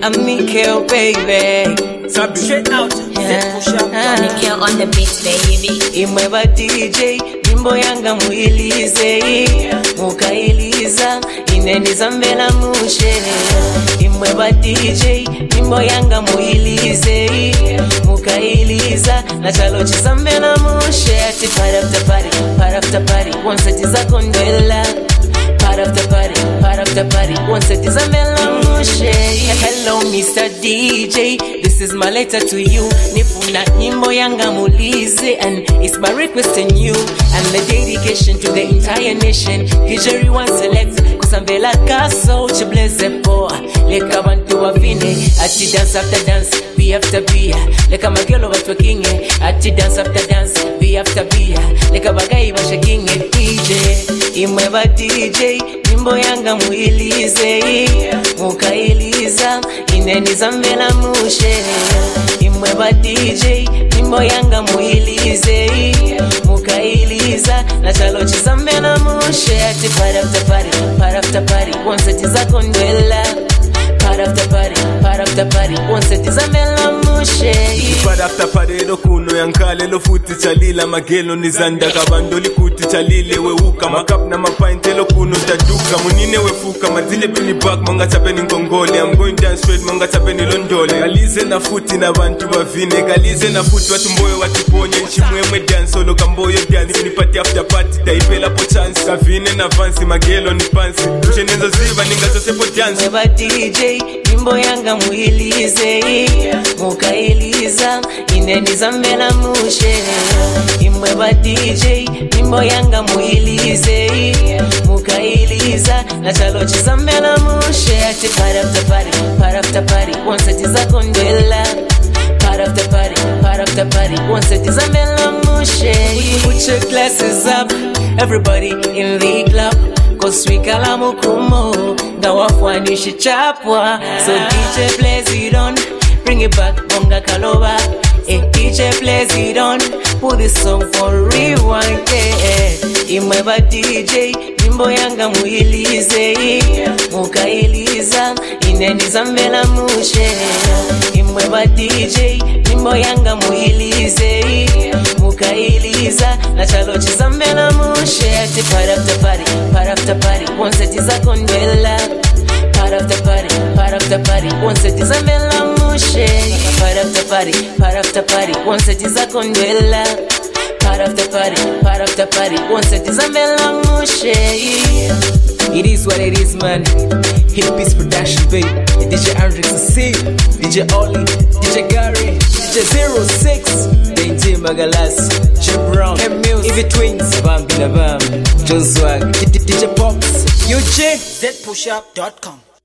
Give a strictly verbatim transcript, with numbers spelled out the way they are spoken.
I'm Mikhail, baby. Straight out, Yeah. push up. Johnny Kill on the beat, baby. Imweba D J, nyimbo yanga muilize, mukailiza, ineniza mbela mushe. Imweba D J, nyimbo yanga muilize, mukailiza, na chalo chisa mbela mushe. Ati part after party, part after party, one set is a kondwela. Part after party, part after party, one set is a melamushe. Hello Mister D J, this is my letter to you. Nifuna nyimbo yanga mulize, and it's my request to you, and the dedication to the entire nation. D J Rewind select, kusambela kaso chibleze poa. Leka bantu wavine, ati dance after dance, beat after beat. Leka magelo watu kinge, ati dance after dance, beat after beat. Leka bagai basha kinge D J. Imweba D J, nyimbo yanga muilize, mukailiza, ineniza mbela mushe. Imweba D J, nyimbo yanga muilize, mukailiza, na chalo chisa mbela mushe. Ati part after party, part after party, one set is a kondwela. Part after party, part after party, one set is a melamushe. Part after party lo kuno yankale lo futi chalila magelo nizanda kabando likuti chalile weuka makap na mapainte lo kuno taduka munine wefuka mazile bini back manga chapeni ngongole. I'm going down straight manga chapeni londole. Kalize na futi na bantu bavine, kalize na futi watu mboyo watiponye nchimwemwe dance solo kamboyo dance ni party after party taipela po chance kavine na fancy magelo ni fancy uchenenzo ziva ningazo sepo dance. Imweba D J, nyimbo yanga muilize, mukailiza, ineniza mbela mushe. Imweba D J, nyimbo yanga muilize, mukailiza, na chalo chisa mbela mushe. Ati part after party, part after party, one set is a kondwela. Part after party, part after party, one set is a melamushe. Put your glasses up, everybody in the club, cause we kalamu kumo, ngawafwanishi chapwa. So D J plays it on, bring it back, bonga kaloba. Eh, D J plays it on, put this song for rewind. Eh, Imweba D J, nyimbo yanga muilize, mukailiza, ineniza mbela mushe. Imweba D J, nyimbo yanga muilize, mukailiza, na chalo chisa mbela mushe. Ati part after party, part after party, one set is a kondwela. Part after party, part after party, one set is a melamushe. Part after party, part after party, one set is a kondwela. Part after party, part after party, one set is a melamushe. It is what it is, man. Hip Beats Production, babe. D J Andrex C, D J Oli, D J Gary, D J zero six, D J Magalas, J Brown, M Mills, Evie Twins, Bambi na Bam, Joe Swag, D J Pops, U J, Z push up dot com.